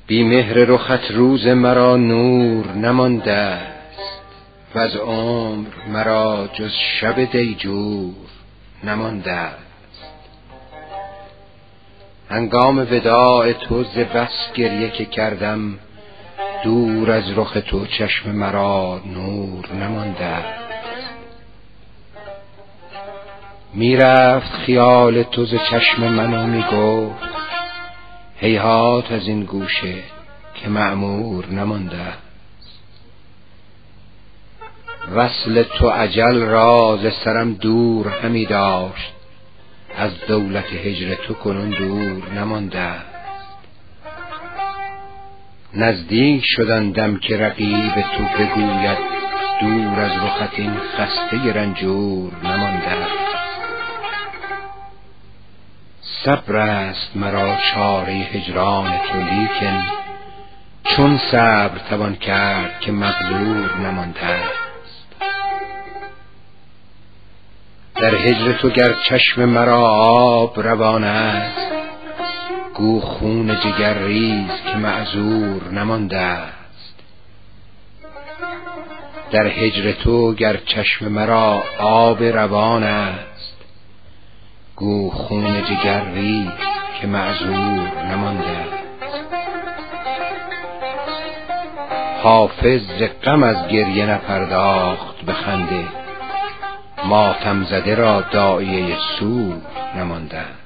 بی مهر رخت روز مرا نور نمانده است وز عمر مرا جز شب دیجور نمانده است. هنگام وداع تو ز بس گریه که کردم دور از رخ تو چشم مرا نور نمانده است. میرفت خیال تو ز چشم من و میگفت هیهات از این گوشه که معمور نمانده است. وصل تو اجل را ز سرم دور همی داشت از دولت هجر تو کنون دور نمانده است. نزدیک شد آن دم که رقیب تو بگوید دور از رخت این خسته رنجور نمانده است. صبر است مرا چاره هجران تو لیکن چون صبر توان کرد که مقدور نمانده است. در هجر تو گر چشم مرا آب روان است گو خون جگر ریز که معذور نمانده است. در هجر تو گر چشم مرا آب روان است گو خون جگر ریز که معذور نمانده است. حافظ ز غم از گریه نپرداخت به خنده ماتم زده را داعیه سور نمانده است.